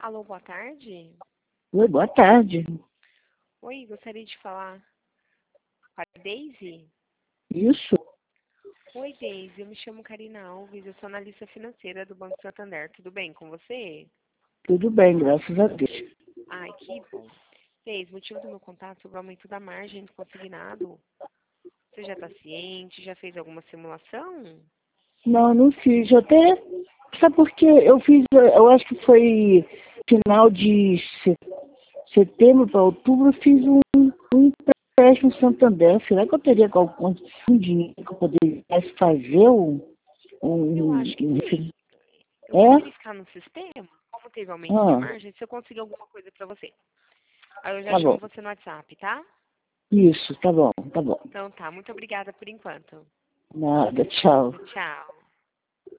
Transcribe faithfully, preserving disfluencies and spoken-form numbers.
Alô, boa tarde. Oi, boa tarde. Oi, gostaria de falar com a Daisy? Isso, Oi, Daisy, eu me chamo Karina Alves, eu sou analista financeira do Banco Santander. Tudo bem com você? tudo bem, graças a Deus. Ai, que bom. Daisy, motivo do meu contato sobre o aumento da margem do consignado. Você já está ciente? Já fez alguma simulação? Não, não fiz. Eu até. Sabe por quê? Eu fiz, eu acho que foi final de se- setembro para outubro, eu fiz um, um empréstimo no Santander. Será que eu teria algum um dinheiro que eu poderia fazer um. Eu um, acho que um sim. Eu vou é? verificar no sistema, como teve aumento de Ah, margem, se eu conseguir alguma coisa para você. Aí eu já tá chamo bom. você no WhatsApp, tá? Isso, tá bom, tá bom. Então tá, muito obrigada por enquanto. Nada, tchau. Tchau.